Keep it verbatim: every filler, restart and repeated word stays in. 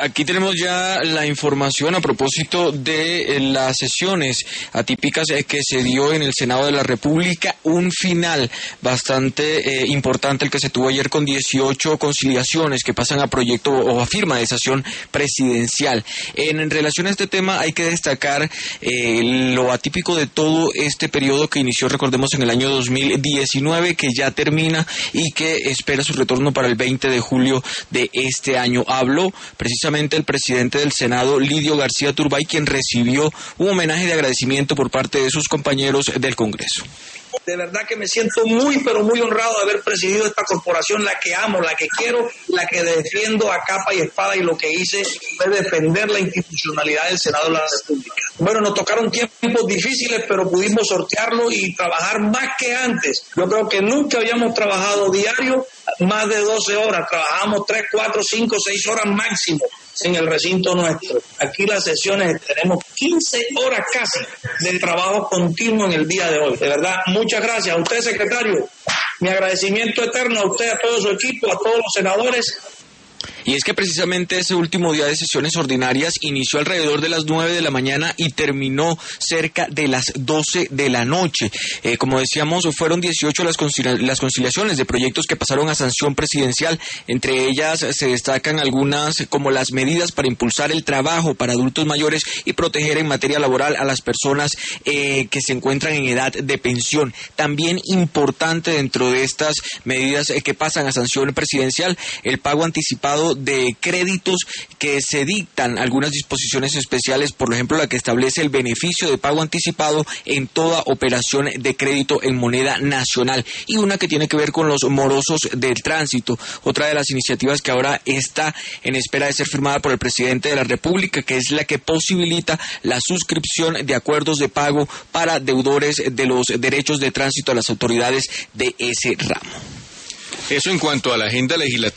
Aquí tenemos ya la información a propósito de las sesiones atípicas que se dio en el Senado de la República. Un final bastante eh, importante el que se tuvo ayer con dieciocho conciliaciones que pasan a proyecto o a firma de sanción presidencial. En, en relación a este tema hay que destacar eh, lo atípico de todo este periodo que inició, recordemos, en el año dos mil diecinueve, que ya termina y que espera su retorno para el veinte de julio de este año. Habló precisamente el presidente del Senado, Lidio García Turbay, quien recibió un homenaje de agradecimiento por parte de sus compañeros del Congreso. De verdad que me siento muy, pero muy honrado de haber presidido esta corporación, la que amo, la que quiero, la que defiendo a capa y espada, y lo que hice fue defender la institucionalidad del Senado de la República. Bueno, nos tocaron tiempos difíciles, pero pudimos sortearlo y trabajar más que antes. Yo creo que nunca habíamos trabajado diario más de doce horas, trabajamos tres, cuatro, cinco, seis horas máximo en el recinto nuestro. Aquí las sesiones tenemos quince horas casi de trabajo continuo en el día de hoy. De verdad, muchas gracias a usted, secretario. Mi agradecimiento eterno a usted, a todo su equipo, a todos los senadores. Y es que precisamente ese último día de sesiones ordinarias inició alrededor de las nueve de la mañana y terminó cerca de las doce de la noche. Eh, como decíamos, fueron dieciocho las, concilia- las conciliaciones de proyectos que pasaron a sanción presidencial. Entre ellas se destacan algunas como las medidas para impulsar el trabajo para adultos mayores y proteger en materia laboral a las personas eh, que se encuentran en edad de pensión. También importante dentro de estas medidas eh, que pasan a sanción presidencial, el pago anticipado de créditos, que se dictan algunas disposiciones especiales, por ejemplo la que establece el beneficio de pago anticipado en toda operación de crédito en moneda nacional, y una que tiene que ver con los morosos del tránsito, otra de las iniciativas que ahora está en espera de ser firmada por el presidente de la República, que es la que posibilita la suscripción de acuerdos de pago para deudores de los derechos de tránsito a las autoridades de ese ramo. Eso en cuanto a la agenda legislativa.